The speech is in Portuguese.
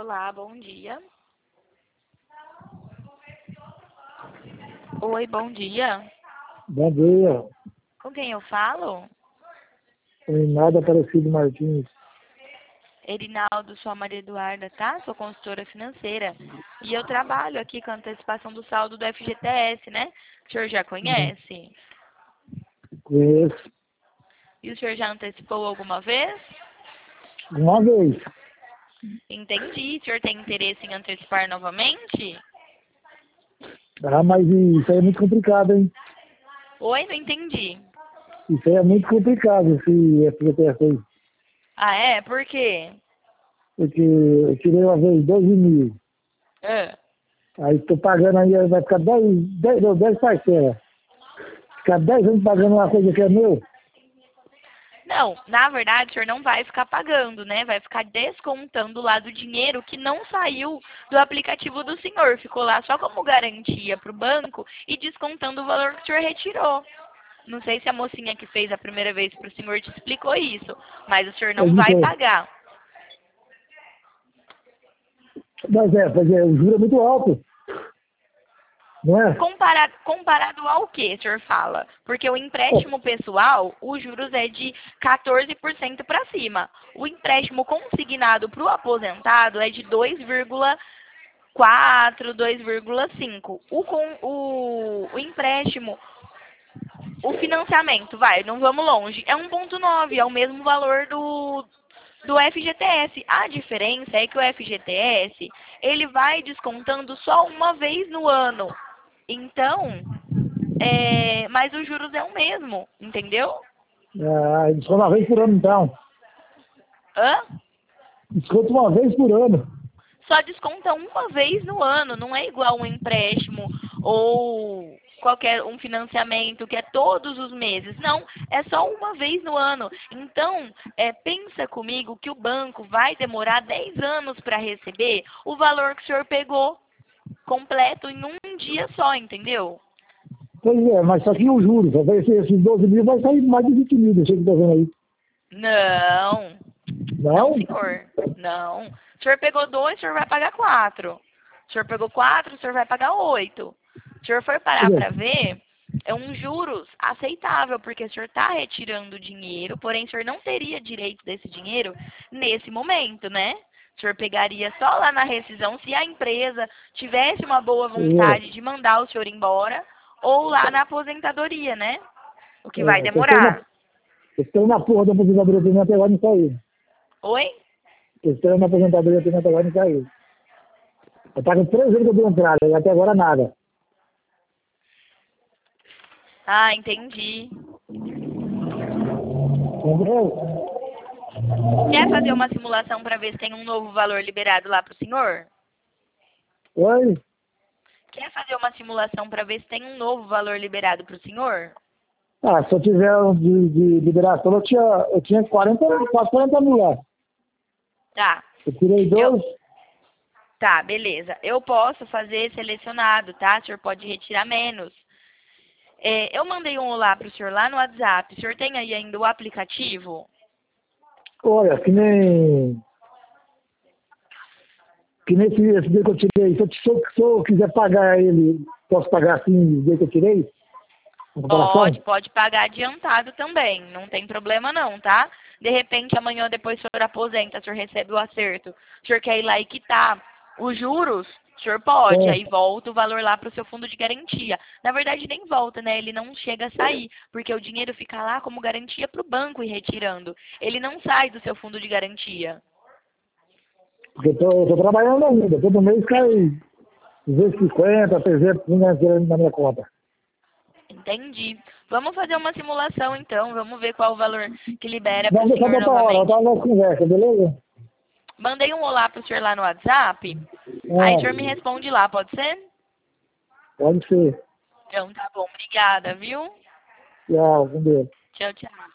Olá, bom dia. Oi, bom dia. Bom dia, Com quem eu falo? Reinaldo Aparecido Martins. Erinaldo, sou a Maria Eduarda, tá? Sou consultora financeira. E eu trabalho aqui com a antecipação do saldo do FGTS, né? O senhor já conhece? Conheço E o senhor já antecipou alguma vez? uma vez. Entendi. O senhor tem interesse em antecipar novamente? Mas isso aí é muito complicado, hein? Oi, não entendi. Isso aí é muito complicado, esse FGTS aí. Ah, é? Por quê? Porque eu tirei uma vez 12 mil. Ah. Aí estou pagando aí, vai ficar 10 parcelas. Ficar 10 anos pagando uma coisa que é meu. Não, na verdade, o senhor não vai ficar pagando, né? Vai ficar descontando lá do dinheiro que não saiu do aplicativo do senhor. Ficou lá só como garantia para o banco e descontando o valor que o senhor retirou. Não sei se a mocinha que fez a primeira vez para o senhor te explicou isso, mas o senhor não vai pagar. Mas o juro é muito alto, não é? Comparado ao que, o senhor fala? Porque o empréstimo pessoal, os juros é de 14% para cima. O empréstimo consignado para o aposentado é de 2,4, 2,5. O empréstimo, o financiamento, não vamos longe, é 1,9, é o mesmo valor do FGTS. A diferença é que o FGTS, ele vai descontando só uma vez no ano. Então, mas os juros é o mesmo, entendeu? Desconto uma vez por ano, então. Hã? Desconto uma vez por ano. Só desconta uma vez no ano, não é igual um empréstimo ou qualquer um financiamento que é todos os meses. Não, é só uma vez no ano. Então, pensa comigo que o banco vai demorar 10 anos para receber o valor que o senhor pegou completo em um dia só, entendeu? Pois é, mas só que os juros, esses 12 mil vai sair mais de 20 mil, deixa eu estar vendo aí. Não. Não? Não, senhor. Não. O senhor pegou 2, o senhor vai pagar 4. O senhor pegou 4, o senhor vai pagar 8. Se o senhor for parar para ver, é um juros aceitável, porque o senhor está retirando dinheiro, porém o senhor não teria direito desse dinheiro nesse momento, né? O senhor pegaria só lá na rescisão se a empresa tivesse uma boa vontade de mandar o senhor embora, ou lá na aposentadoria, né? O que vai demorar. Eu estou na porra da aposentadoria também até agora não saiu. Oi? Eu estou na aposentadoria também até agora não saiu. Eu pago 3 anos que eu dou entrada e até agora nada. Ah, entendi. Entendeu? Quer fazer uma simulação para ver se tem um novo valor liberado lá para o senhor? Oi? Quer fazer uma simulação para ver se tem um novo valor liberado para o senhor? Se eu tiver de liberação, eu tinha 40, quase 40 mil lá. Tá. Eu tirei 12. Tá, beleza. Eu posso fazer selecionado, tá? O senhor pode retirar menos. Eu mandei um olá para o senhor lá no WhatsApp. O senhor tem aí ainda o aplicativo? Olha, que nem esse dia que eu tirei. Se eu quiser pagar ele, posso pagar assim o dia que eu tirei? Pode pagar adiantado também. Não tem problema não, tá? De repente, amanhã depois o senhor aposenta, o senhor recebe o acerto. O senhor quer ir lá e quitar os juros? O senhor pode, aí volta o valor lá para o seu fundo de garantia. Na verdade, nem volta, né? Ele não chega a sair, porque o dinheiro fica lá como garantia para o banco ir retirando. Ele não sai do seu fundo de garantia. Porque eu tô trabalhando ainda. Todo mês cai 250, 300 na minha conta. Entendi. Vamos fazer uma simulação, então. Vamos ver qual o valor que libera para o Vamos deixar senhor pra outra hora, novamente. outra hora nós conversa, beleza? Mandei um olá para o senhor lá no WhatsApp. Aí o senhor me responde lá, pode ser? Pode ser. Então, tá bom. Obrigada, viu? Tchau, com Deus. Tchau, tchau.